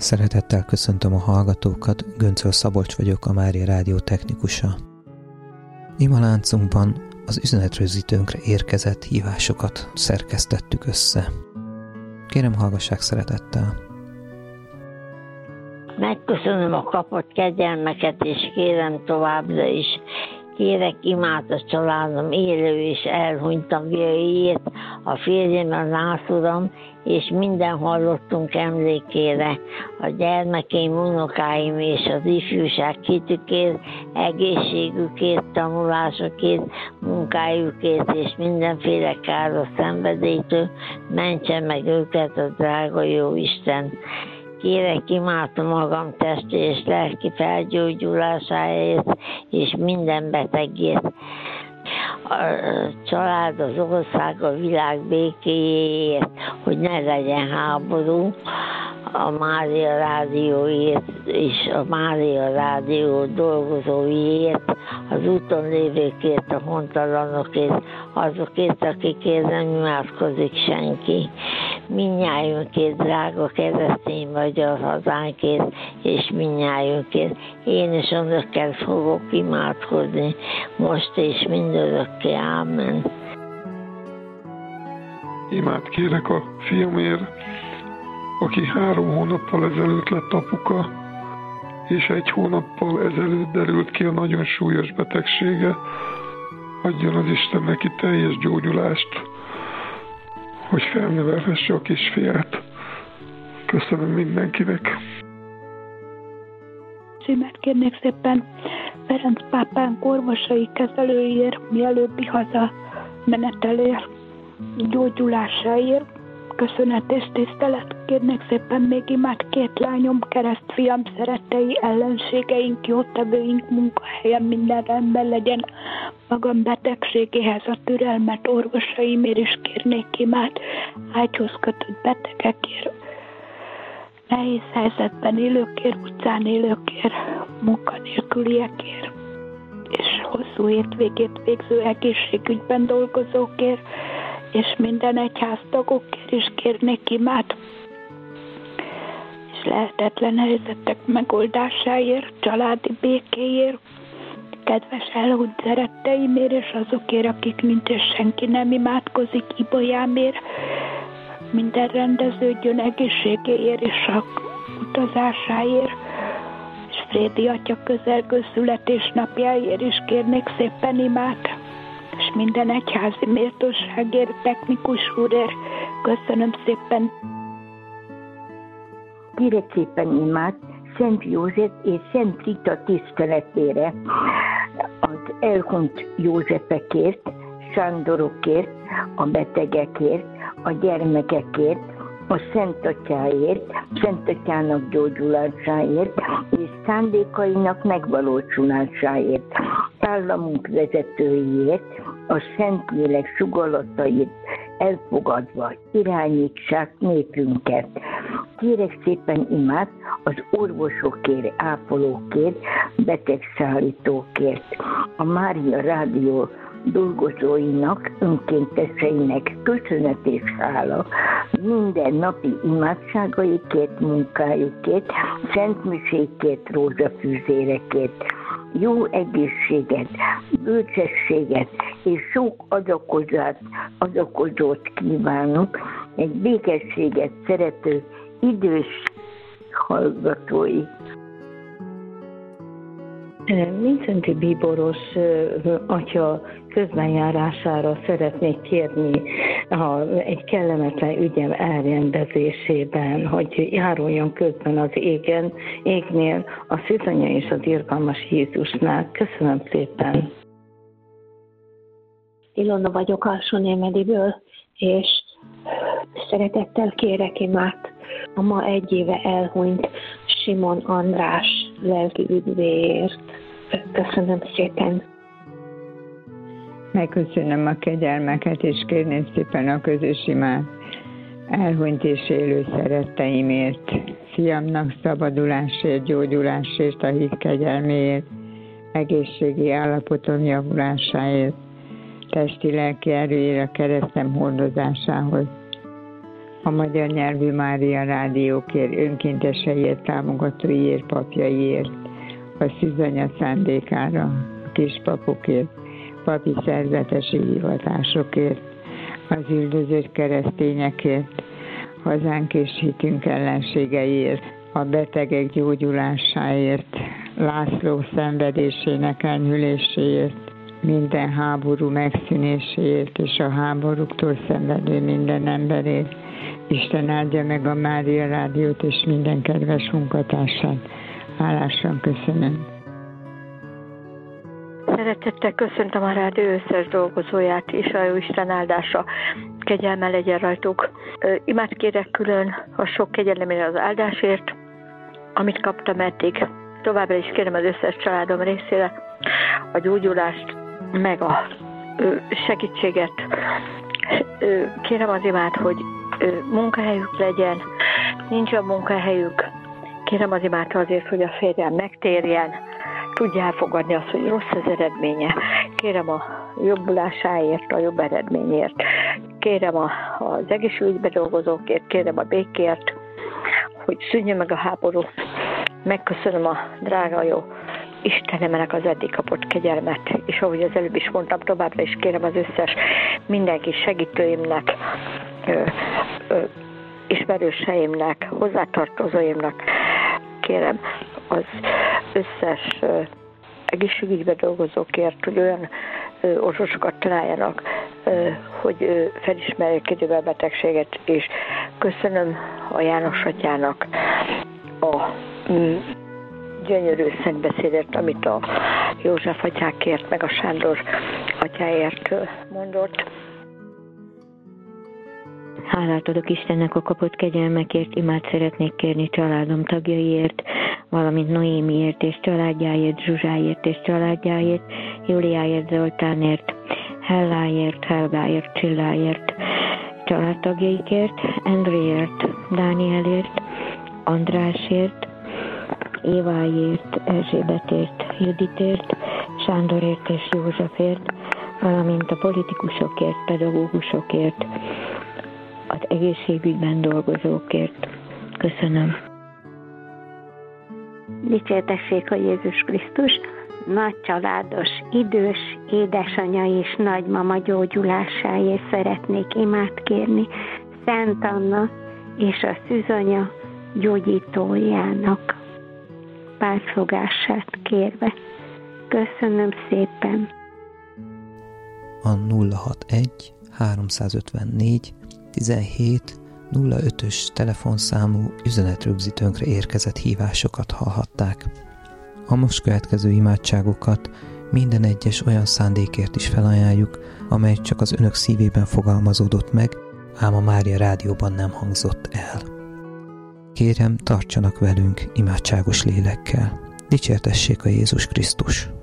Szeretettel köszöntöm a hallgatókat, Göncöl Szabolcs vagyok, a Mária Rádió technikusa. Imaláncunkban az üzenetrögzítőnkre érkezett hívásokat szerkesztettük össze. Kérem, hallgassák szeretettel! Megköszönöm a kapott kegyelmeket, és kérem továbbra is. Kérek imát a családom élő és elhunyt tagjaiért, a férjem, a nászuram, és minden hallottunk emlékére, a gyermekeim, unokáim és az ifjúság hitükért, egészségükért, tanulásokért, munkájukért és mindenféle káros szenvedélytől mentse meg őket a drága jó Isten. Kérek imát a magam testi és lelki felgyógyulásáért és minden betegért. A család, az ország, a világ békéjéért, hogy ne legyen háború, a Mária Rádióért és a Mária Rádió dolgozóiért, az úton lévőkért, a hontalanokért, azokért, akikért nem imádkozik senki. Mindnyájunkért, drága keresztény magyar hazánkért, és mindnyájunkért. Én is önökkel fogok imádkozni, most és mindörökké. Ámen. Imát kérek a fiamért, aki 3 hónappal ezelőtt lett apuka, és 1 hónappal ezelőtt derült ki a nagyon súlyos betegsége. Adjon az Isten neki teljes gyógyulást, hogy felnevelhesse a kisfiát. Köszönöm mindenkinek. Imát kérnék szépen Ferenc pápánk orvosai kezelőért, mielőbbi hazamenetelér gyógyulásáért. Köszönet és tisztelet. Kérnék szépen még imát 2 lányom, keresztfiam, szerettei, ellenségeink, jótevőink munkahelyen minden rendben legyen. Magam betegségéhez a türelmet orvosaimért is kérnék imát, ágyhoz kötött betegekért, nehéz helyzetben élőkért, utcán élőkért, munkanélküliekért, és hosszú hétvégét végző egészségügyben dolgozókért, és minden egyháztagokért is kérnék imát, és lehetetlen helyzetek megoldásáért, családi békéért, kedves elhunyt szeretteimért, és azokért, akik nincs, és senki nem imádkozik, Ibolyámért, minden rendeződjön egészségéért és a utazásáért, és Frédi atya közelgő születésnapjáért is kérnék szépen imát, és minden egyházi méltóságért, technikus úrért. Köszönöm szépen. Kérek szépen imát Szent József és Szent Rita tiszteletére, az elhunyt Józsefekért, Sándorokért, a betegekért, a gyermekekért, a Szent Atyáért, Szent Atyának gyógyulásáért és szándékainak megvalósulásáért, államunk vezetőiért, a Szentlélek sugallataért elfogadva irányítsák népünket. Kérek szépen imát az orvosokért, ápolókért, betegszállítókért, a Mária Rádió dolgozóinak, önkénteseinek köszönet és hála minden napi imádságaikért, munkájukért, szentmisékért, rózsafűzérekért, jó egészséget, bölcsességet és sok adakozót kívánok, egy békességet szerető idős hallgatói. Vincenti Bíboros atya közbenjárására szeretnék kérni egy kellemetlen ügyem elrendezésében, hogy járuljon közben az égnél a Szűzanya és az Irgalmas Jézusnál. Köszönöm szépen. Ilona vagyok Alsónémeliből, és szeretettel kérek imát a ma 1 éve elhunyt Simon András lelki üdvéért. Köszönöm szépen. Megköszönöm a kegyelmeket, és kérném szépen a közös imát elhunyt és élő szeretteimért, fiamnak szabadulásért, gyógyulásért, a hit kegyelméért, egészségi állapotom javulásáért, testi-lelki erőért a keresztem hordozásához. a magyar nyelvű Mária Rádiókért, önkénteseiért, támogatóiért, papjaiért, a szűzanya szándékára, a kispapokért, papi szerzetesi hivatásokért, az üldözött keresztényekért, hazánk és hitünk ellenségeiért, a betegek gyógyulásáért, László szenvedésének enyhüléséért, minden háború megszűnéséért és a háborúktól szenvedő minden emberért. Isten áldja meg a Mária Rádiót és minden kedves munkatársát. Hálásan köszönöm. Szeretettel köszöntöm a rádió összes dolgozóját, és a jó Isten áldása, kegyelme legyen rajtuk. Imád kérek külön a sok kegyelemére az áldásért, amit kaptam eddig. Továbbra is kérem az összes családom részére a gyógyulást, meg a segítséget. Kérem az imát, hogy munkahelyük legyen, nincs a munkahelyük. Kérem az imát azért, hogy a férjem megtérjen, tudja elfogadni azt, hogy rossz az eredménye. Kérem a jobbulásáért, a jobb eredményért. Kérem az egészségügyben dolgozókért, kérem a békért, hogy szűnjön meg a háború. Megköszönöm a drága jó Istenemnek az eddig kapott kegyelmet, és ahogy az előbb is mondtam, továbbra is kérem az összes mindenki segítőimnek, ismerőseimnek, hozzátartozóimnak, kérem az összes egészségügyben dolgozókért, hogy olyan orvosokat találjanak, hogy felismerjék időben a betegséget, és köszönöm a János atyának a gyönyörű szentbeszédet, amit a József atyákért, meg a Sándor atyáért mondott. Hálát adok Istennek a kapott kegyelmekért, imát szeretnék kérni családom tagjaiért, valamint Noémiért és családjáért, Zsuzsáért és családjáért, Júliáért, Zoltánért, Helláért, Helgáért, Csilláért, családtagjaikért, Endréért, Dánielért, Andrásért, Éváért, Erzsébetért, Juditért, Sándorért és Józsefért, valamint a politikusokért, pedagógusokért, az egészségügyben dolgozókért. Köszönöm. Dicsértessék a Jézus Krisztus! Nagy családos, idős édesanyja és nagymama gyógyulásáért szeretnék imát kérni Szent Anna és a szűzanya gyógyítójának pártfogását kérve. Köszönöm szépen! A 061 354 17 05-ös telefonszámú üzenetrögzítőnkre érkezett hívásokat hallhatták. A most következő imádságokat minden egyes olyan szándékért is felajánljuk, amely csak az önök szívében fogalmazódott meg, ám a Mária Rádióban nem hangzott el. Kérem, tartsanak velünk imádságos lélekkel. Dicsértessék a Jézus Krisztus!